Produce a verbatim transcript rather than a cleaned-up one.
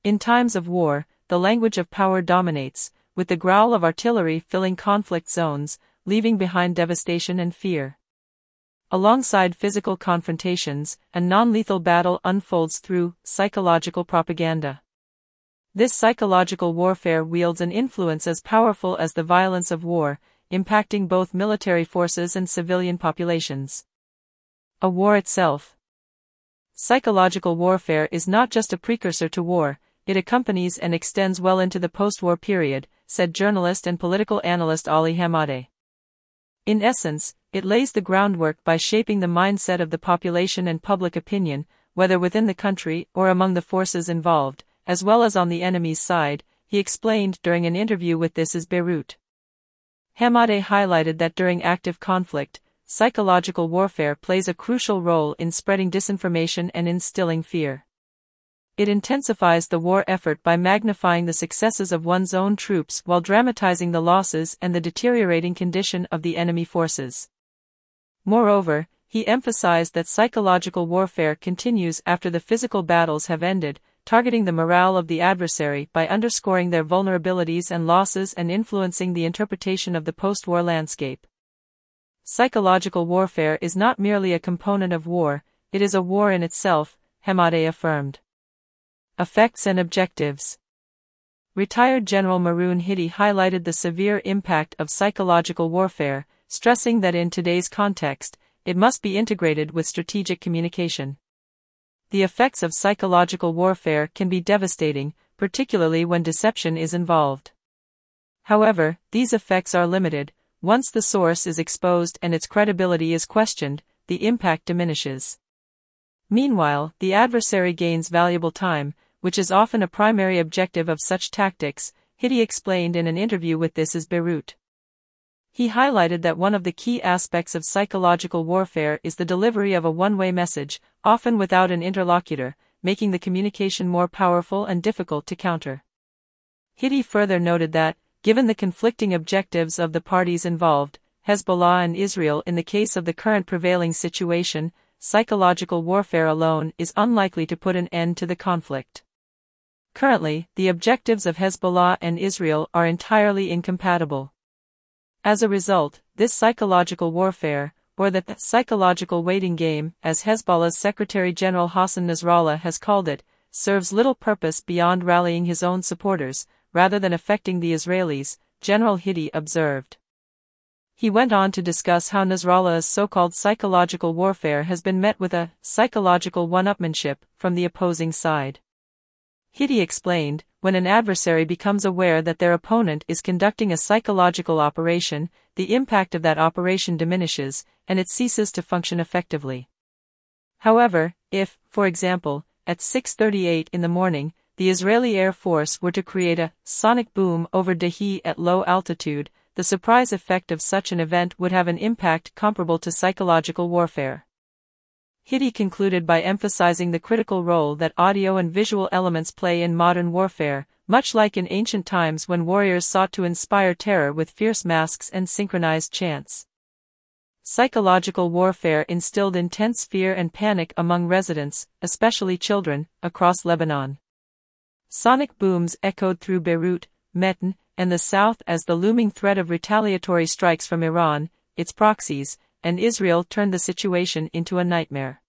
In times of war, the language of power dominates, with the growl of artillery filling conflict zones, leaving behind devastation and fear. Alongside physical confrontations, a non-lethal battle unfolds through psychological propaganda. This psychological warfare wields an influence as powerful as the violence of war, impacting both military forces and civilian populations. A war itself. Psychological warfare is not just a precursor to war, it accompanies and extends well into the post-war period, said journalist and political analyst Ali Hamadeh. In essence, it lays the groundwork by shaping the mindset of the population and public opinion, whether within the country or among the forces involved, as well as on the enemy's side, he explained during an interview with This Is Beirut. Hamadeh highlighted that during active conflict, psychological warfare plays a crucial role in spreading disinformation and instilling fear. It intensifies the war effort by magnifying the successes of one's own troops while dramatizing the losses and the deteriorating condition of the enemy forces. Moreover, he emphasized that psychological warfare continues after the physical battles have ended, targeting the morale of the adversary by underscoring their vulnerabilities and losses and influencing the interpretation of the post-war landscape. Psychological warfare is not merely a component of war, it is a war in itself, Hamadeh affirmed. Effects and objectives. Retired General Maroun Hidi highlighted the severe impact of psychological warfare, stressing that in today's context, it must be integrated with strategic communication. The effects of psychological warfare can be devastating, particularly when deception is involved. However, these effects are limited. Once the source is exposed and its credibility is questioned, the impact diminishes. Meanwhile, the adversary gains valuable time, which is often a primary objective of such tactics, Hidi explained in an interview with This Is Beirut. He highlighted that one of the key aspects of psychological warfare is the delivery of a one-way message, often without an interlocutor, making the communication more powerful and difficult to counter. Hidi further noted that, given the conflicting objectives of the parties involved, Hezbollah and Israel in the case of the current prevailing situation, psychological warfare alone is unlikely to put an end to the conflict. Currently, the objectives of Hezbollah and Israel are entirely incompatible. As a result, this psychological warfare, or the psychological waiting game, as Hezbollah's Secretary-General Hassan Nasrallah has called it, serves little purpose beyond rallying his own supporters, rather than affecting the Israelis, General Hidi observed. He went on to discuss how Nasrallah's so-called psychological warfare has been met with a psychological one-upmanship from the opposing side. Hidi explained, when an adversary becomes aware that their opponent is conducting a psychological operation, the impact of that operation diminishes, and it ceases to function effectively. However, if, for example, at six thirty-eight in the morning, the Israeli Air Force were to create a sonic boom over Dahi at low altitude, the surprise effect of such an event would have an impact comparable to psychological warfare. Hidi concluded by emphasizing the critical role that audio and visual elements play in modern warfare, much like in ancient times when warriors sought to inspire terror with fierce masks and synchronized chants. Psychological warfare instilled intense fear and panic among residents, especially children, across Lebanon. Sonic booms echoed through Beirut, Metn, and the south as the looming threat of retaliatory strikes from Iran, its proxies, and Israel turned the situation into a nightmare.